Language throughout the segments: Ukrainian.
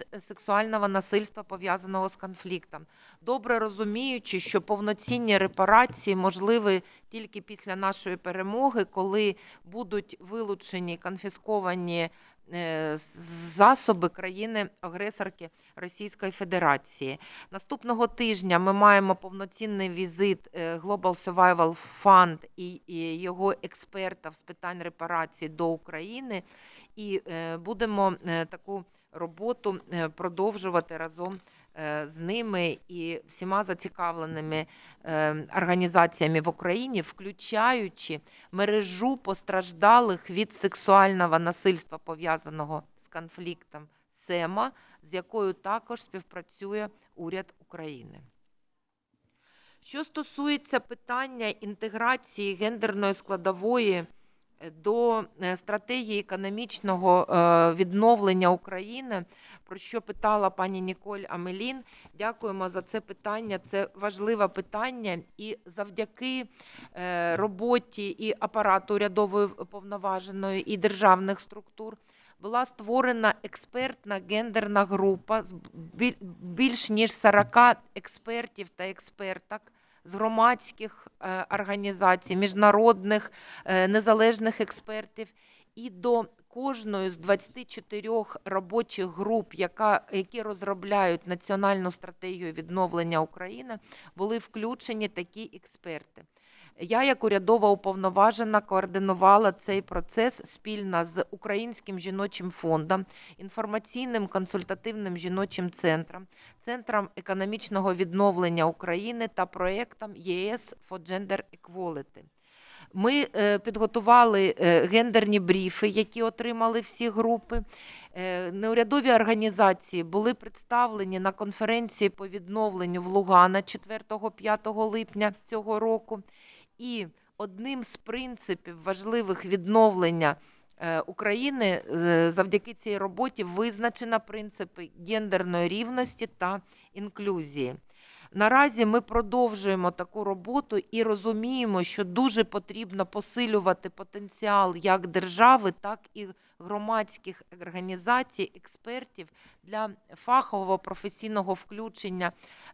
сексуального насильства, пов'язаного з конфліктом, добре розуміючи, що повноцінні репарації можливі тільки після нашої перемоги, коли будуть вилучені, конфісковані засоби країни-агресорки Російської Федерації. Наступного тижня ми маємо повноцінний візит Global Survival Fund і його експертів з питань репарацій до України, і будемо таку роботу продовжувати разом з ними і всіма зацікавленими організаціями в Україні, включаючи мережу постраждалих від сексуального насильства, пов'язаного з конфліктом СЕМА, з якою також співпрацює уряд України. Що стосується питання інтеграції гендерної складової до стратегії економічного відновлення України, про що питала пані Ніколь Амелін. Дякуємо за це питання. Це важливе питання. І завдяки роботі і апарату урядової уповноваженої, і державних структур була створена експертна гендерна група з більш ніж 40 експертів та експерток з громадських організацій, міжнародних незалежних експертів, і до кожної з 24 робочих груп, які розробляють національну стратегію відновлення України, були включені такі експерти. Я, як урядова уповноважена, координувала цей процес спільно з Українським жіночим фондом, інформаційним консультативним жіночим центром, Центром економічного відновлення України та проєктом ЄС for Gender Equality. Ми підготували гендерні бріфи, які отримали всі групи. Неурядові організації були представлені на конференції по відновленню в Лугано 4-5 липня цього року. І одним з принципів важливих відновлення України завдяки цій роботі визначено принципи гендерної рівності та інклюзії. Наразі ми продовжуємо таку роботу і розуміємо, що дуже потрібно посилювати потенціал як держави, так і громадських організацій, експертів для фахового професійного включення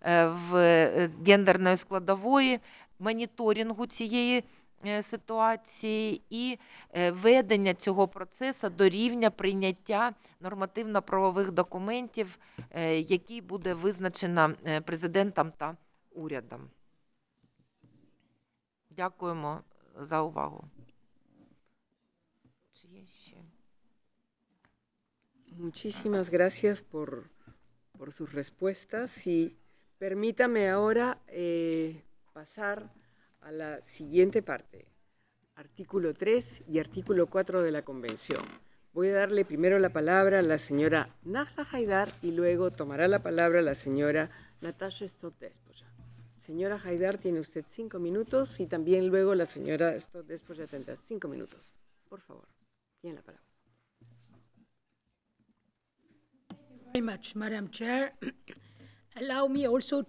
в гендерної складової, моніторингу цієї ситуації і ведення цього процесу до рівня прийняття нормативно-правових документів, який буде визначено президентом та урядом. Дякуємо за увагу. Muchísimas gracias por sus respuestas y permítame ahora pasar a la siguiente parte, artículo 3 y artículo 4 de la Convención. Voy a darle primero la palabra a la señora Najla Haidar y luego tomará la palabra la señora Natasha Stott-Despoja. Señora Haidar, tiene usted 5 minutos y también luego la señora Stott-Despoja tendrá 5 minutos. Por favor, tiene la palabra. Very much, Madam Chair. Allow me also